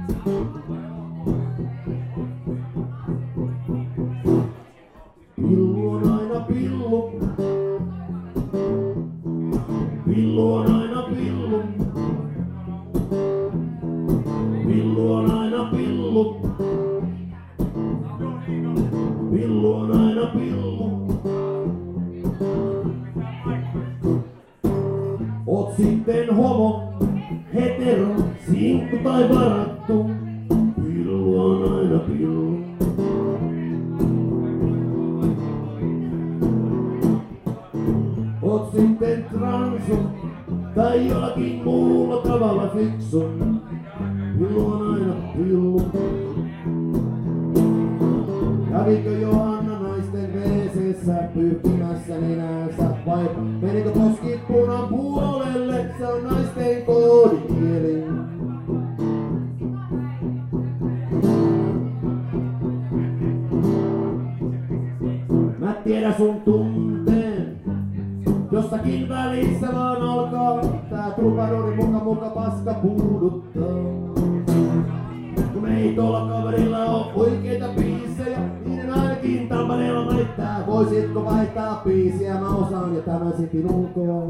Pillu on aina pillu. Pillu on aina pillu. Pillu on aina pillu. Pillu on aina pillu. Oot sitten homo, hetero, sinkku tai varattu. Pillu on aina pillu. Oot sitten transu tai jollakin muulla tavalla fiksu. Pillu on aina pillu. Kävikö Johanna naisten WC:ssä pyyhkimässä nenänsä vai menikö poskipunan puolelle? Se on naisten koodikieli. Mä tiedän sun tunteen. Jossakin välissä vaan alkaa tää trubadori muka paska puuduttaa. Kun ei tuolla kaverilla oo oikeita biisejä, niin ainakin Tampereella välittää. Voisitko vaihtaa biisiä? Mä osaan ja tämän sitin ulkoon.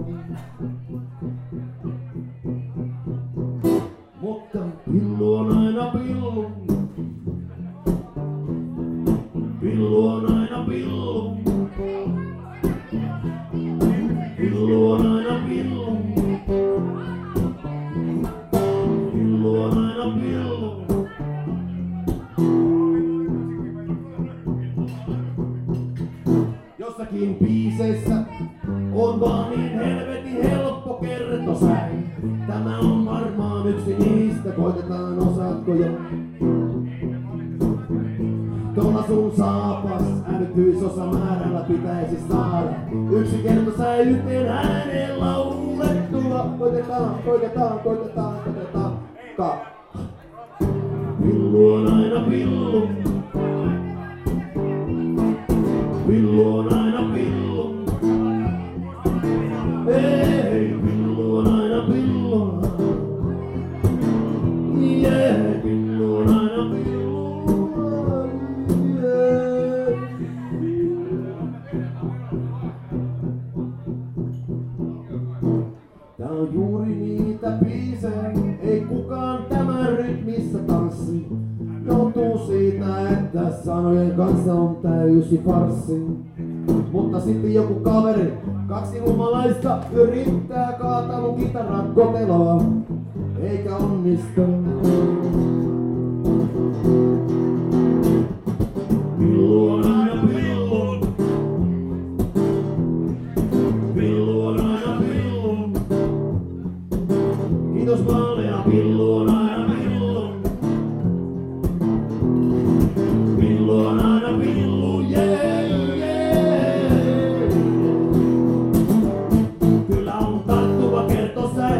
Mutta pillu on aina pillu. Pillu on aina pillu. Pillu on aina pillu. Pillu on aina pillu. Jossakin biiseissä on vaan niin helvetin helppo kertosäin. Tämä on varmaan yksi niistä, koitetaan osaatko jo. Tuolla sun saapas älykkyysosa määrällä pitäisi saada. Yksi kertosäin yhteen ääneen laulettua. Koitetaan. Pillu on aina pillu. Pillu on aina pillu. Ei, pillu on aina pillu. Yeah, pillu on aina pillu. Yeah. Tää on juuri niitä biisejä, ei kukaan tämän rytmissä tanssi. Joutuu siitä, että sanojen kanssa on täysi farssi. Mutta sitten joku kaveri, kaksi humalaista, yrittää kaataa mun kitaran koteloa, eikä onnistu. Pillu on aina pillu. Pillu on aina pillu. Kiitos Maalea, pillu on aina pillu. Pillu on aina pillu, yeah, yeah. Kyllä on tarttuva kertosäe.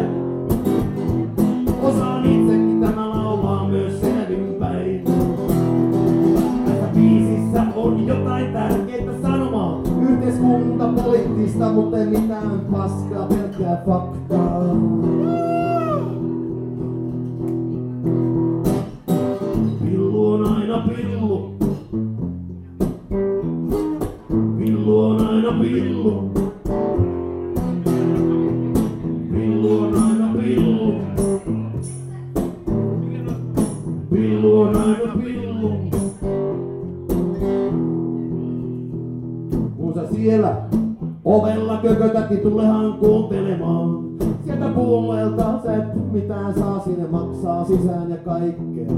Osaan itsekin tämä laulaa myös selvinpäin. Tässä biisissä on jotain tärkeitä sanomaa. Yhteiskuntapoliittista, mutta ei mitään paskaa, pelkkää faktaa. Pillu on aina pillu. Pillu on aina pillu. Pillu on aina pillu. Pillu on aina pillu. Kun sä siellä ovella kökötät, niin tulehan kuuntelemaan. Sieltä puolelta sä et mitään saa, sinne maksaa sisään ja kaikkea.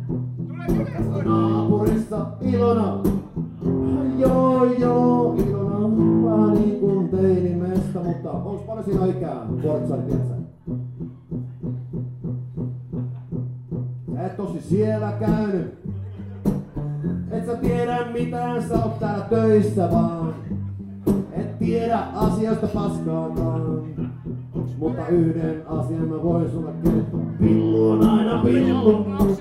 Naapurissa Ilona, joo, Ilona, vähän niin kuin teinimestä, mutta onks paljon siinä ikää, Fortsari, tietsä? Sä et tosi siellä käynyt, et sä tiedä mitään, sä oot täällä töissä vaan. Et tiedä asioista paskaakaan, mutta yhden asian mä voin sulle kertoa. Pillu on aina pillu.